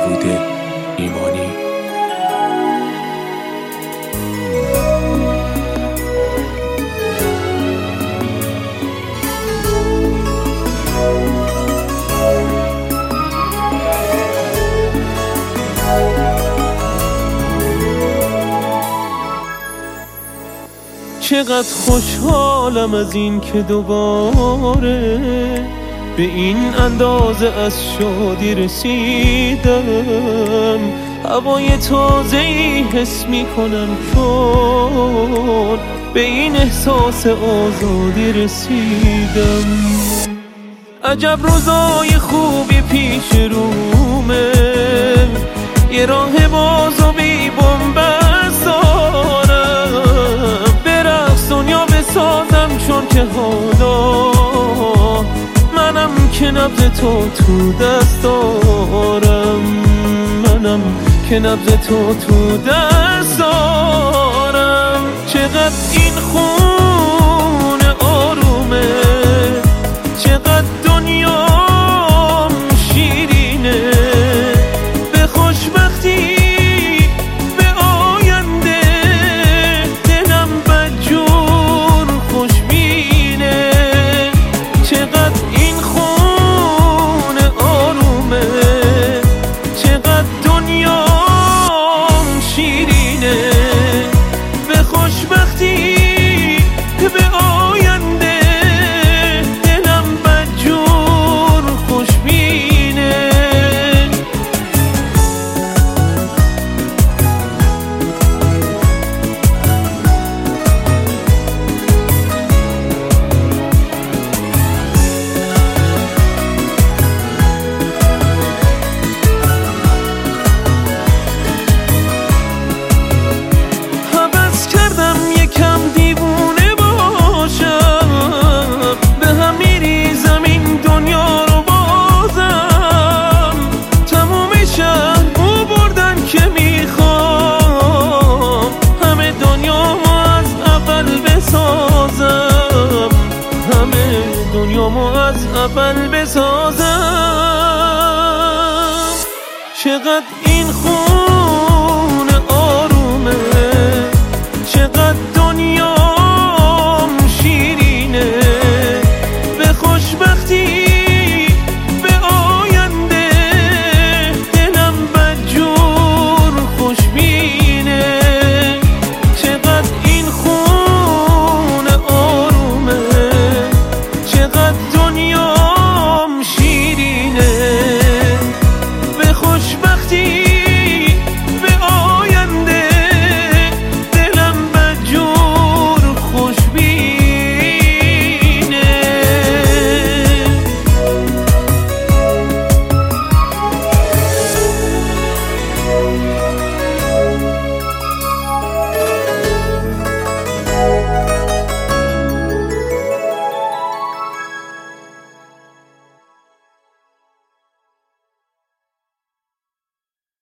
داوود ایمانی. چقدر خوشحالم از این که دوباره به این اندازه از شادی رسیدم. هوای تازه‌ای حس میکنم چون به این احساس آزادی رسیدم. عجب روزای خوبی پیش رومه، یه راه باز و بی بن‌بست دارم. برقص دنیا بسازم چون که حالا منم که نبض تو دست دارم. منم که نبض تو دست دارم. چقدر این خونه آرومه، چقدر دنیام شیرینه. به خوشبختی به آینده دلم بدجور خوشبینه. چقدر این خونه آرومه، چقدر دنیام شیرینه. به خوشبختی به آینده دلم بدجور خوشبینه. حبس کردم یکم دیوونه باشم، به هم میریزم این دنیا رو بازم. تموم شهر مو بردن که میخوام همه دنیامو از اول بسازم. همه دنیامو از اول بسازم. چقدر این